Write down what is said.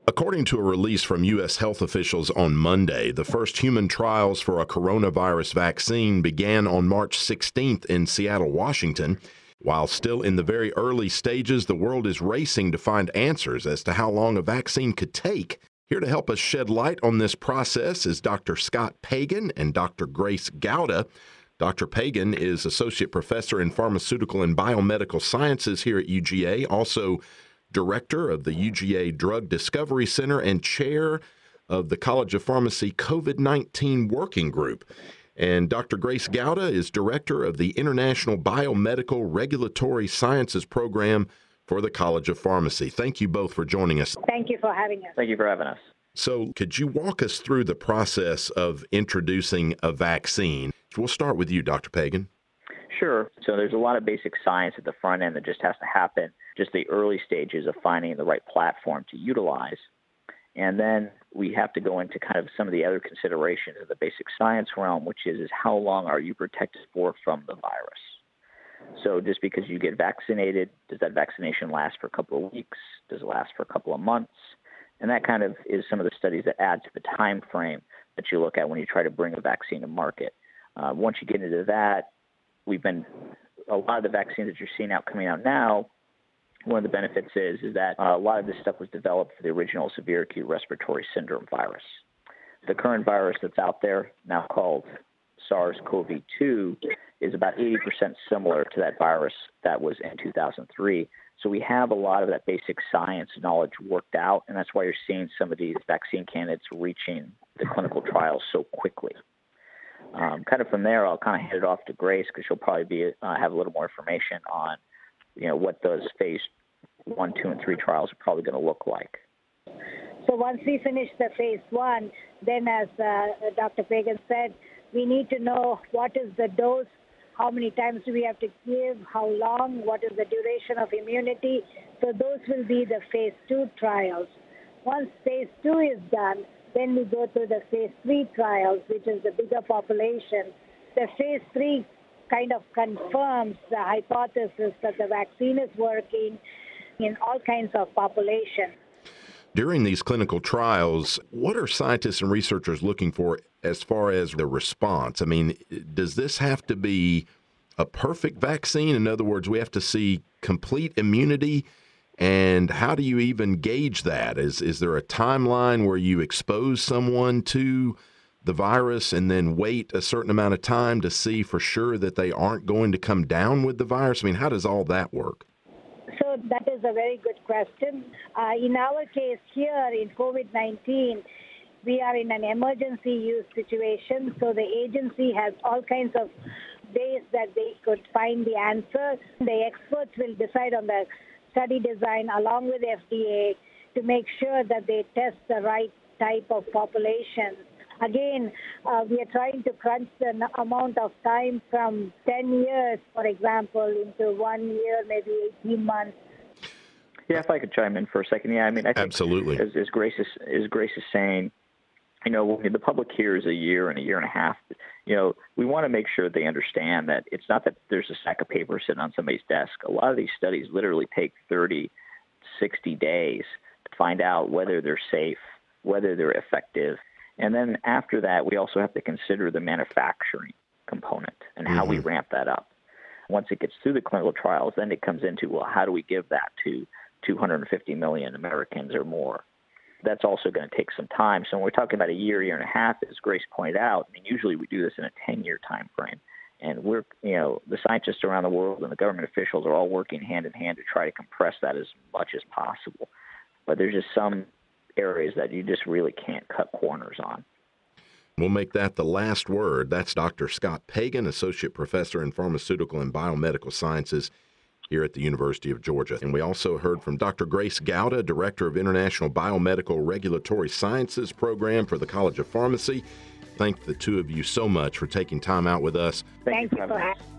According to a release from U.S. health officials on Monday, the first human trials for a coronavirus vaccine began on March 16th in Seattle, Washington. While still in the very early stages, the world is racing to find answers as to how long a vaccine could take. Here to help us shed light on this process is Dr. Scott Pagan and Dr. Grace Gowda. Dr. Pagan is Associate Professor in Pharmaceutical and Biomedical Sciences here at UGA, also Director of the UGA Drug Discovery Center and Chair of the College of Pharmacy COVID-19 Working Group. And Dr. Grace Gowda is Director of the International Biomedical Regulatory Sciences Program for the College of Pharmacy. Thank you both for joining us. Thank you for having us. Thank you for having us. So could you walk us through the process of introducing a vaccine? We'll start with you, Dr. Pagan. Sure. So there's a lot of basic science at the front end that just has to happen, just the early stages of finding the right platform to utilize. And then we have to go into kind of some of the other considerations of the basic science realm, which is how long are you protected for from the virus? So just because you get vaccinated, does that vaccination last for a couple of weeks? Does it last for a couple of months? And that kind of is some of the studies that add to the time frame that you look at when you try to bring a vaccine to market. Once you get into that, a lot of the vaccines that you're seeing coming out now, one of the benefits is that a lot of this stuff was developed for the original severe acute respiratory syndrome virus. The current virus that's out there, now called SARS-CoV-2, is about 80% similar to that virus that was in 2003. So we have a lot of that basic science knowledge worked out, and that's why you're seeing some of these vaccine candidates reaching the clinical trials so quickly. Kind of from there, I'll kind of hand it off to Grace because she'll probably have a little more information on, what those phase 1, 2, and 3 trials are probably going to look like. So once we finish the phase 1, then as Dr. Pagan said, we need to know what is the dose, how many times do we have to give, how long, what is the duration of immunity. So those will be the phase 2 trials. Once phase 2 is done, then we go to the phase 3 trials, which is the bigger population. The phase 3 kind of confirms the hypothesis that the vaccine is working in all kinds of populations. During these clinical trials, what are scientists and researchers looking for as far as the response? I mean, does this have to be a perfect vaccine? In other words, we have to see complete immunity. And how do you even gauge that? Is there a timeline where you expose someone to the virus and then wait a certain amount of time to see for sure that they aren't going to come down with the virus? I mean, how does all that work? So that is a very good question. In our case here in COVID-19, we are in an emergency use situation. So the agency has all kinds of ways that they could find the answer. The experts will decide on the study design along with FDA to make sure that they test the right type of population. Again, we are trying to crunch the amount of time from 10 years, for example, into 1 year, maybe 18 months. Yeah, if I could chime in for a second. Yeah, I mean, I think absolutely. As Grace is saying, the public hears a year and a half. We want to make sure they understand that it's not that there's a stack of paper sitting on somebody's desk. A lot of these studies literally take 30, 60 days to find out whether they're safe, whether they're effective. And then after that, we also have to consider the manufacturing component and how we ramp that up. Once it gets through the clinical trials, then it comes into, well, how do we give that to 250 million Americans or more? That's also going to take some time. So when we're talking about a year and a half, as Grace pointed out, I mean, usually we do this in a 10-year time frame. And we're, the scientists around the world and the government officials are all working hand in hand to try to compress that as much as possible. But there's just some areas that you just really can't cut corners on. We'll make that the last word. That's Dr. Scott Pagan, Associate Professor in Pharmaceutical and Biomedical Sciences here at the University of Georgia. And we also heard from Dr. Grace Gowda, Director of International Biomedical Regulatory Sciences Program for the College of Pharmacy. Thank the two of you so much for taking time out with us. Thank you for having us.